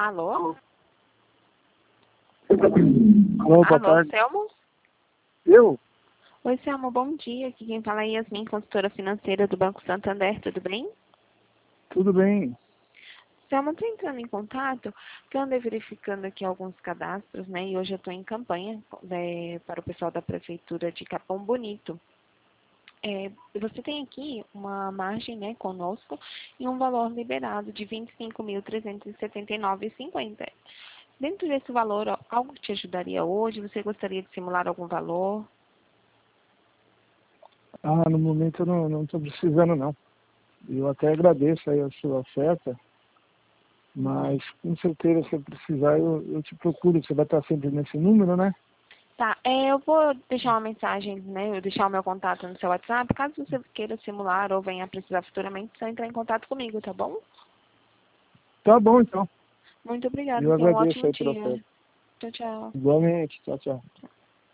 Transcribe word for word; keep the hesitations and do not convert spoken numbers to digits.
Alô? Alô, boa Alô, tarde. Selmo? Eu? Oi, Selmo, bom dia. Aqui quem fala é Yasmin, consultora financeira do Banco Santander, tudo bem? Tudo bem? Selmo, estou entrando em contato, porque eu andei verificando aqui alguns cadastros, né? E hoje eu estou em campanha né, para o pessoal da Prefeitura de Capão Bonito. É, você tem aqui uma margem, né, conosco e um valor liberado de vinte e cinco mil trezentos e setenta e nove reais e cinquenta centavos. Dentro desse valor, ó, algo te ajudaria hoje? Você gostaria de simular algum valor? Ah, no momento eu não não estou precisando não. Eu até agradeço aí a sua oferta, mas com certeza se eu precisar eu, eu te procuro. Você vai estar sempre nesse número, né? Tá, é, eu vou deixar uma mensagem, né? Eu deixar o meu contato no seu WhatsApp. Caso você queira simular ou venha a precisar futuramente, só entrar em contato comigo, tá bom? Tá bom então. Muito obrigada, Eu tenha um agradeço ótimo aí pela dia. oferta. Tchau, tchau. Igualmente. Tchau, tchau.